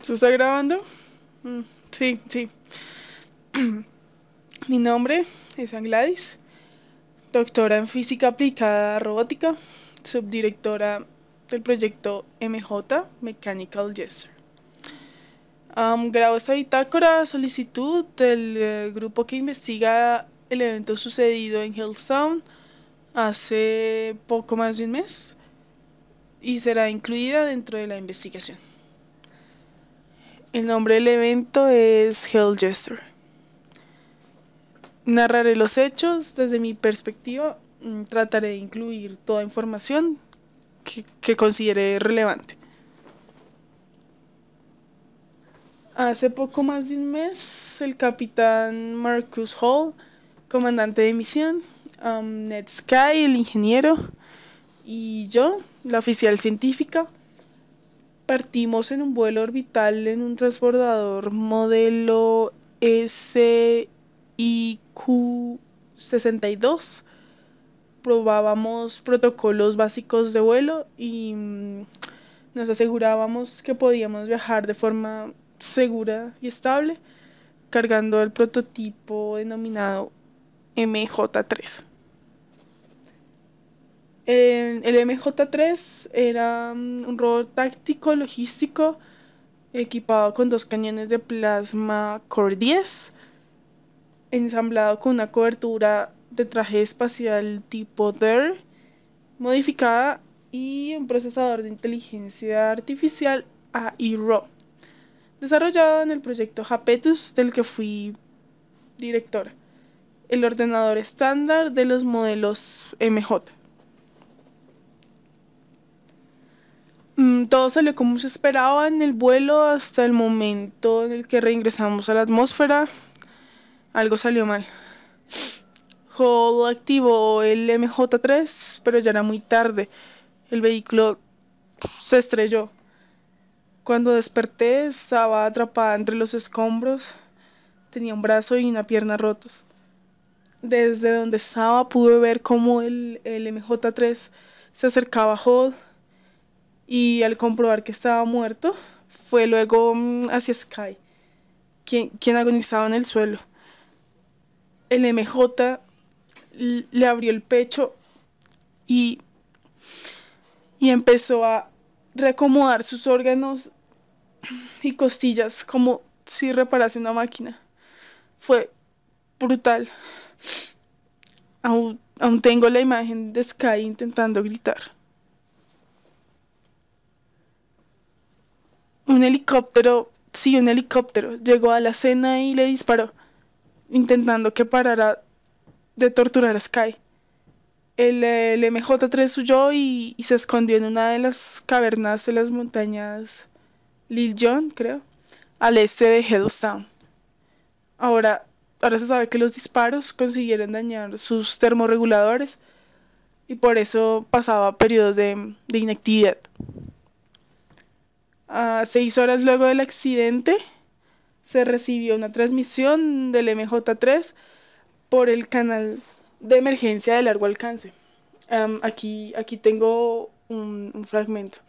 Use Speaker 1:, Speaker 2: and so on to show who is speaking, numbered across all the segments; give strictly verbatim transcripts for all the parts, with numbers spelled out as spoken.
Speaker 1: ¿Tú estás grabando? Mm, sí, sí. Mi nombre es Ann Gladys, doctora en física aplicada a robótica, subdirectora del proyecto M J Mechanical Gesture. Um, grabo esta bitácora a solicitud del eh, grupo que investiga el evento sucedido en Hillstone hace poco más de un mes y será incluida dentro de la investigación. El nombre del evento es Hell Gesture. Narraré los hechos desde mi perspectiva. Trataré de incluir toda información que, que considere relevante. Hace poco más de un mes, el capitán Marcus Hall, comandante de misión, um, Ned Sky, el ingeniero, y yo, la oficial científica, partimos en un vuelo orbital en un transbordador modelo S I Q sesenta y dos. Probábamos protocolos básicos de vuelo y mm, nos asegurábamos que podíamos viajar de forma segura y estable cargando el prototipo denominado M J tres. El, el M J tres era mm, un robot táctico logístico equipado con dos cañones de plasma Core diez, ensamblado con una cobertura de traje espacial tipo D E R modificada y un procesador de inteligencia artificial A I R O W, desarrollado en el proyecto Japetus del que fui directora, el ordenador estándar de los modelos M J. Mm, todo salió como se esperaba en el vuelo hasta el momento en el que reingresamos a la atmósfera. Algo salió mal. Hall activó el M J tres, pero ya era muy tarde. El vehículo se estrelló. Cuando desperté estaba atrapada entre los escombros. Tenía un brazo y una pierna rotos. Desde donde estaba pude ver cómo el, el M J tres se acercaba a Hall y al comprobar que estaba muerto, fue luego mm, hacia Sky, quien, quien agonizaba en el suelo. El M J le abrió el pecho y, y empezó a reacomodar sus órganos y costillas como si reparase una máquina. Fue brutal. Aún, aún tengo la imagen de Sky intentando gritar. Un helicóptero, sí, un helicóptero, llegó a la escena y le disparó, intentando que parara de torturar a Sky. El, el M J tres huyó y, y se escondió en una de las cavernas de las montañas Lil Jon, creo, al este de Hellstown. Ahora, ahora se sabe que los disparos consiguieron dañar sus termorreguladores y por eso pasaba periodos de, de inactividad. A seis horas luego del accidente, se recibió una transmisión del M J tres por el canal de emergencia de largo alcance. Um, aquí, aquí tengo un, un fragmento.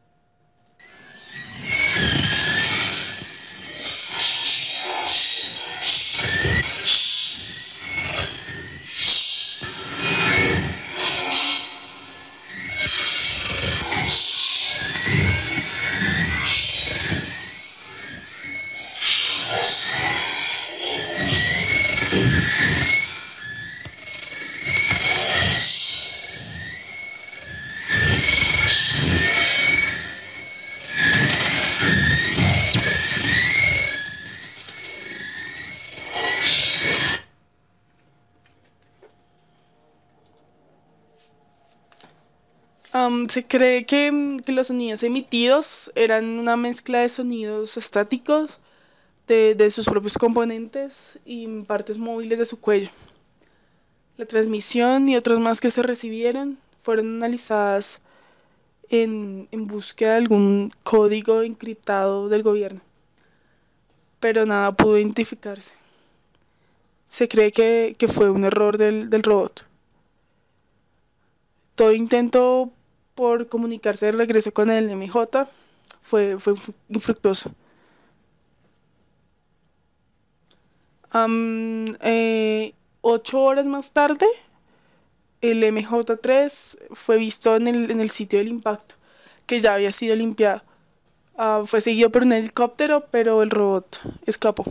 Speaker 1: Um, se cree que, que los sonidos emitidos eran una mezcla de sonidos estáticos de, de sus propios componentes y partes móviles de su cuello. La transmisión y otras más que se recibieron fueron analizadas en, en búsqueda de algún código encriptado del gobierno, pero nada pudo identificarse. Se cree que, que fue un error del, del robot. Todo intento por comunicarse de regreso con el M J fue, fue infructuoso. Am, eh, ocho horas más tarde, el M J tres fue visto en el, en el sitio del impacto, que ya había sido limpiado. Ah, fue seguido por un helicóptero, pero el robot escapó.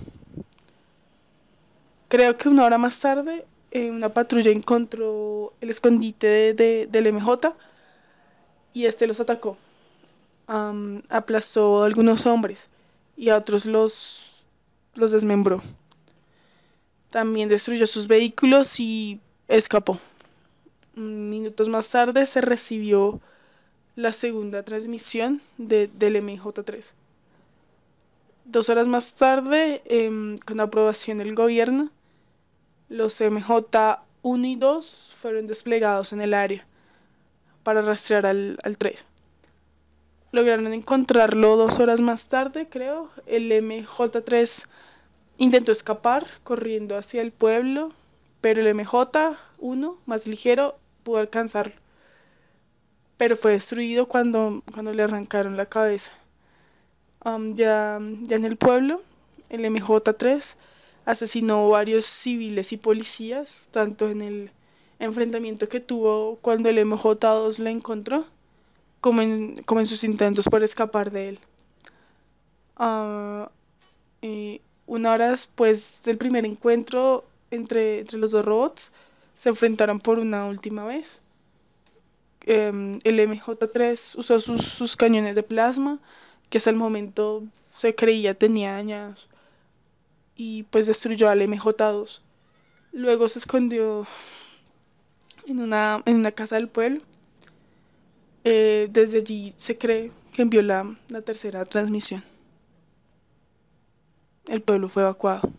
Speaker 1: Creo que una hora más tarde, eh, una patrulla encontró el escondite de- de- del M J y este los atacó. Am, aplastó a algunos hombres y a otros los, los desmembró. También destruyó sus vehículos y escapó. Minutos más tarde se recibió la segunda transmisión de, del M J tres. Dos horas más tarde, em, con aprobación del gobierno, los M J uno y dos fueron desplegados en el área para rastrear al, al tres. Lograron encontrarlo dos horas más tarde, creo. El M J tres intentó escapar corriendo hacia el pueblo, pero el M J uno, más ligero, pudo alcanzarlo. Pero fue destruido cuando, cuando le arrancaron la cabeza. Um, ya, ya en el pueblo, el M J tres asesinó varios civiles y policías, tanto en el enfrentamiento que tuvo cuando el M J dos lo encontró, como en, como en sus intentos por escapar de él. Uh, eh, una hora después del primer encuentro entre, entre los dos robots, se enfrentaron por una última vez. Um, el M J tres usó sus, sus cañones de plasma, que hasta el momento se creía tenía dañados, y pues destruyó al M J dos. Luego se escondió en una, en una casa del pueblo. Eh, desde allí se cree que envió la, la tercera transmisión. El pueblo fue evacuado.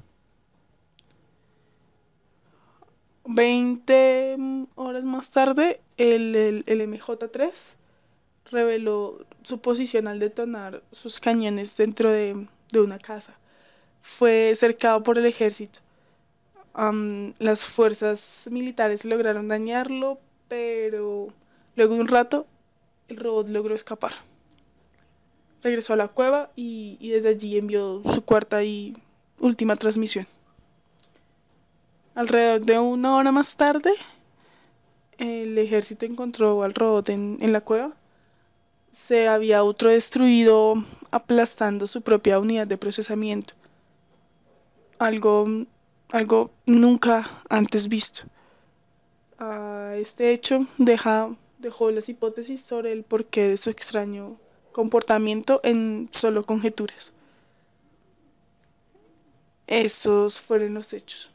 Speaker 1: Veinte horas más tarde, el, el, el M J tres reveló su posición al detonar sus cañones dentro de, de una casa. Fue cercado por el ejército. Um, las fuerzas militares lograron dañarlo, pero luego de un rato el robot logró escapar. Regresó a la cueva y, y desde allí envió su cuarta y última transmisión. Alrededor de una hora más tarde, el ejército encontró al robot en, en la cueva. Se había autodestruido aplastando su propia unidad de procesamiento. Algo, algo nunca antes visto. Uh, este hecho deja, dejó las hipótesis sobre el porqué de su extraño comportamiento en solo conjeturas. Esos fueron los hechos.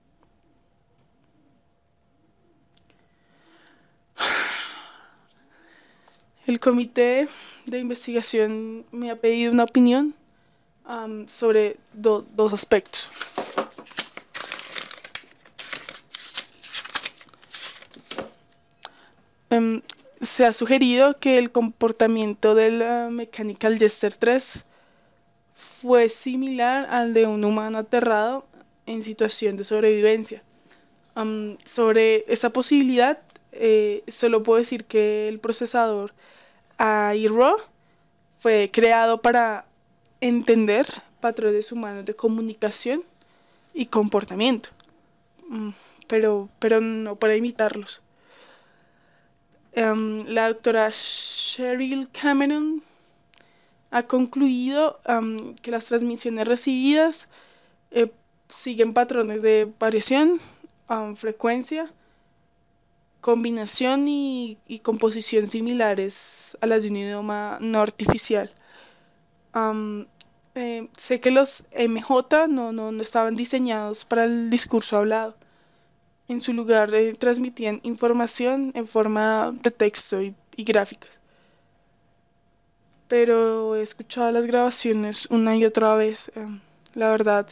Speaker 1: El comité de investigación me ha pedido una opinión um, sobre do, dos aspectos. Um, se ha sugerido que el comportamiento del uh, Mechanical Jester tres fue similar al de un humano aterrado en situación de sobrevivencia. Um, sobre esa posibilidad, eh, solo puedo decir que el procesador A I R O fue creado para entender patrones humanos de comunicación y comportamiento, um, pero, pero no para imitarlos. Um, la doctora Cheryl Cameron ha concluido um, que las transmisiones recibidas eh, siguen patrones de variación, um, frecuencia, combinación y, y composición similares a las de un idioma no artificial. Um, eh, sé que los M J no, no, no estaban diseñados para el discurso hablado. En su lugar eh, transmitían información en forma de texto y, y gráficas. Pero he escuchado las grabaciones una y otra vez. Eh, la verdad,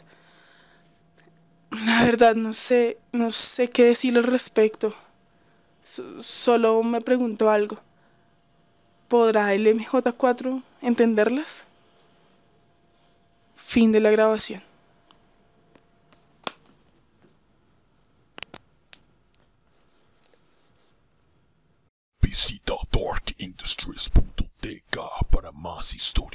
Speaker 1: la verdad no sé, no sé qué decir al respecto. So- solo me pregunto algo. ¿Podrá el M J cuatro entenderlas? Fin de la grabación.
Speaker 2: Visita dark industries punto t k para más historias.